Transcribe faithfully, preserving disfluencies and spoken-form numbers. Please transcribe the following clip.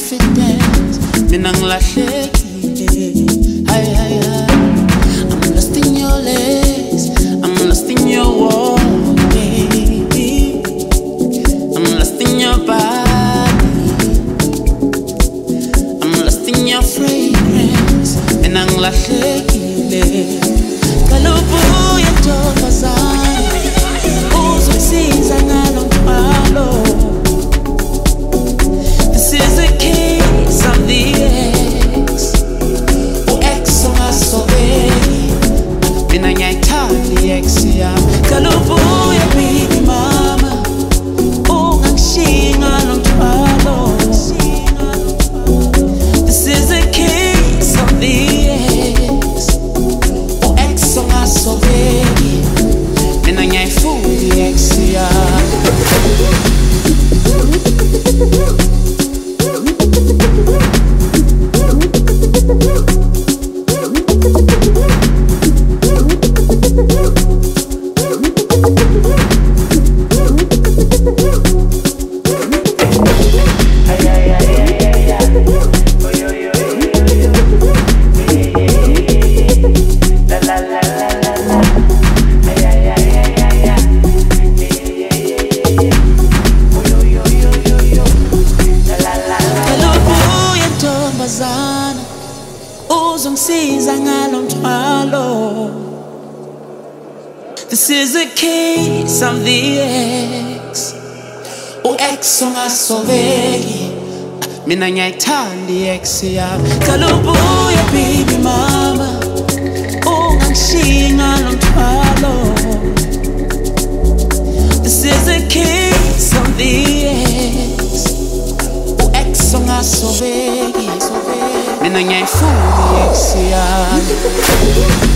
confidence. Mina ngilahlekile. Ay ay ay. I'm lost in your legs. I'm lost in your walk, baby. I'm lost in your body. I'm lost in your fragrance. Mina ngilahlekile. Kalubuya ntombazana, uzongisiza ngalo mthwalo. This is a case of the ex. U-ex ungasobeli, mina ngiyayithanda i-ex yami. Kalubuya baby mama, ungangishiyi ngalo mthwalo. This is a case of the ex. U-ex ungasobeli, mina ngiyayifuna i-ex yami. Uzongisiza ngalo mthwalo. This is a case of the ex. U-ex ungasobeli, mina ngiyayithanda i-ex yami. Kalubuya baby mama, ungangishiyi ngalo mthwalo. This is a case of the ex. U-ex ungasobeli, mina ngiyayifuna i-ex yami.